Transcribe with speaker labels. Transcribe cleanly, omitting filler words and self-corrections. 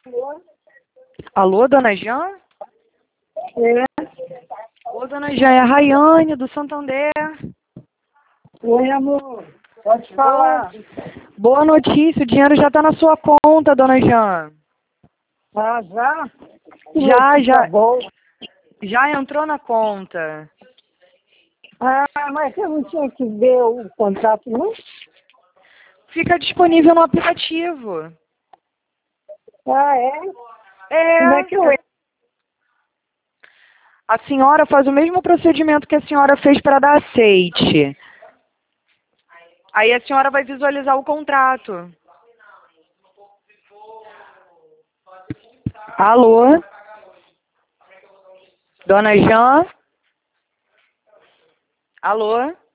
Speaker 1: Alô?
Speaker 2: Alô, dona Jean?
Speaker 1: É.
Speaker 2: Ô, dona Jean, é a Rayane, do Santander.
Speaker 1: Oi, amor. Pode falar.
Speaker 2: Boa notícia, o dinheiro já está na sua conta, dona Jean.
Speaker 1: Ah, já? Que
Speaker 2: Já,
Speaker 1: notícia
Speaker 2: já,
Speaker 1: boa.
Speaker 2: já entrou na conta.
Speaker 1: Ah, mas eu não tinha que ver o contrato, não?
Speaker 2: Fica disponível no aplicativo.
Speaker 1: Ah, é? Como é que eu
Speaker 2: É,
Speaker 1: entro?
Speaker 2: a senhora faz o mesmo procedimento que a senhora fez para dar aceite. Aí a senhora vai visualizar o contrato. Alô? Dona Jean? Alô?